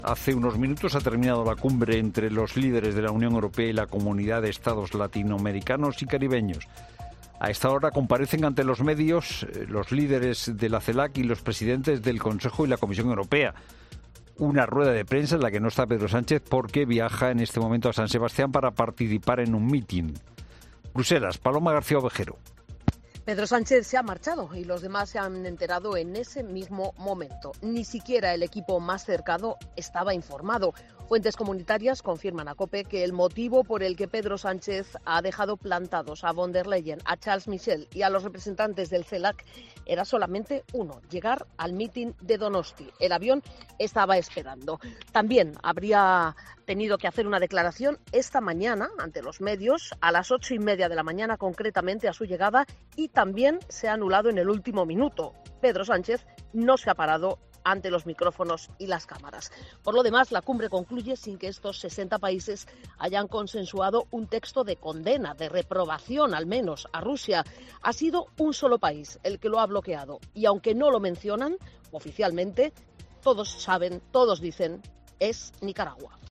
Hace unos minutos ha terminado la cumbre entre los líderes de la Unión Europea y la Comunidad de Estados Latinoamericanos y Caribeños. A esta hora comparecen ante los medios los líderes de la CELAC y los presidentes del Consejo y la Comisión Europea. Una rueda de prensa en la que no está Pedro Sánchez porque viaja en este momento a San Sebastián para participar en un mitin. Bruselas, Paloma García Ovejero. Pedro Sánchez se ha marchado y los demás se han enterado en ese mismo momento. Ni siquiera el equipo más cercano estaba informado. Fuentes comunitarias confirman a COPE que el motivo por el que Pedro Sánchez ha dejado plantados a von der Leyen, a Charles Michel y a los representantes del CELAC era solamente uno: llegar al mitin de Donosti. El avión estaba esperando. También habría tenido que hacer una declaración esta mañana ante los medios, a las 8:30 de la mañana concretamente a su llegada, y también se ha anulado en el último minuto. Pedro Sánchez no se ha parado ante los micrófonos y las cámaras. Por lo demás, la cumbre concluye sin que estos 60 países hayan consensuado un texto de condena, de reprobación al menos, a Rusia. Ha sido un solo país el que lo ha bloqueado y aunque no lo mencionan oficialmente, todos saben, todos dicen, es Nicaragua.